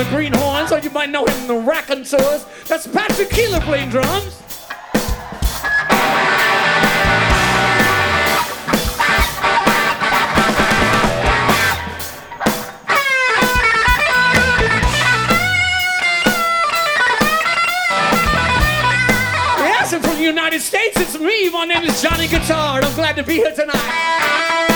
the green horns, or you might know him in the raconteurs. That's Patrick Keeler playing drums. Yes, and from the United States, it's me. My name is Johnny Guitar, and I'm glad to be here tonight.